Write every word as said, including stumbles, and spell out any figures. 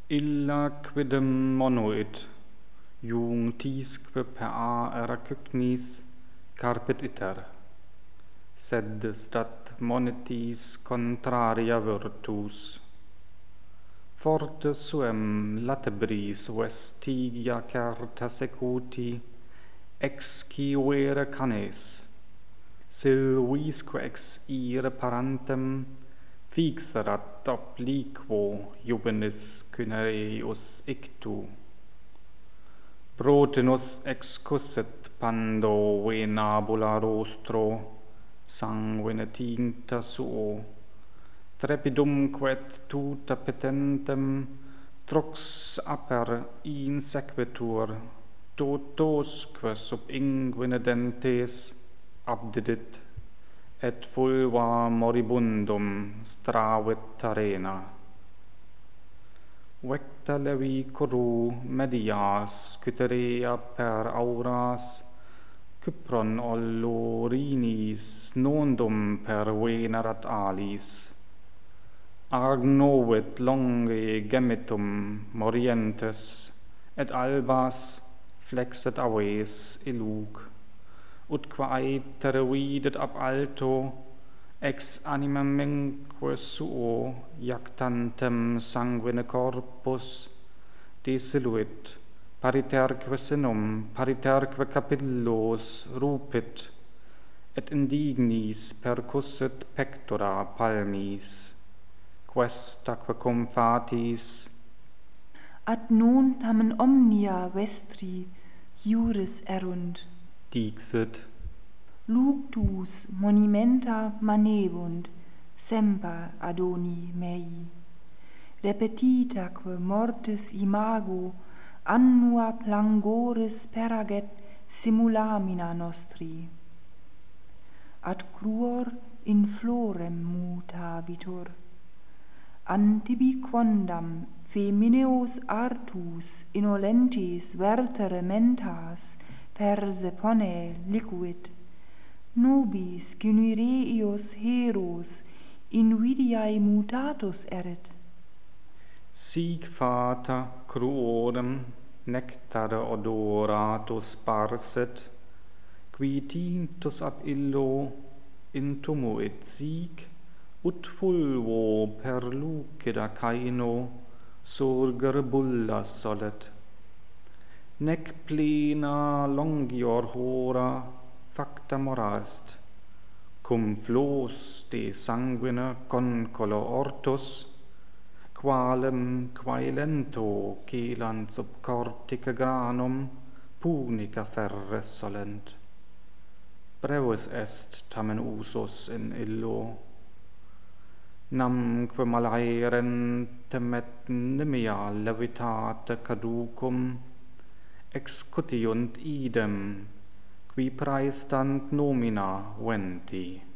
Illa quidem monuit, iunctisque per a eracygnis carpet iter, sed stat monetis contraria virtus. Forte suem latebris vestigia certa secuti, excivere canes, silvisque ex ire parantem fixerat obliquo juvenis cynereus ictu. Protenus excusset pando venabula rostro, sanguine tinta suo, trepidumque et tuta petentem trux aper insequitur, totosque sub inguine dentes abdidit, et vulva moribundum stravit arena. Vecta levi curu medias cyterea per auras, Cypron ollorinis nondum per venerat alis, agnovit longe gemitum morientes, et albas flexet aves illug, ut quae videt ab alto, ex animamenque suo iactantem sanguine corpus desiluit, pariterque sinum, pariterque capillos rupit, et indignis percussit pectora palmis, questaque cum fatis. Ad non tamen omnia vestri iuris erunt, Dixit, luctus monumenta manebunt semper adoni mei, repetitaque mortis imago annua plangoris peraget simulamina nostri. Ad cruor in florem mutabitur, antibi quondam femineos artus innolentes vertere mentas persepone liquid, nobis cinureios heros invidiae mutatus erit. Sic fata cruorem nectare odoratus sparset, qui tintus ab illo intumuit sic, ut fulvo per lucida caino surgere bullas solet, nec plena longior hora facta morast, cum flos de sanguine concolo ortus, qualem quae lento celant sub cortica granum punica ferre solent. Brevis est tamen usus in illo, namque malaerent et nimia levitate caducum, excutiunt idem, qui praestant nomina venti.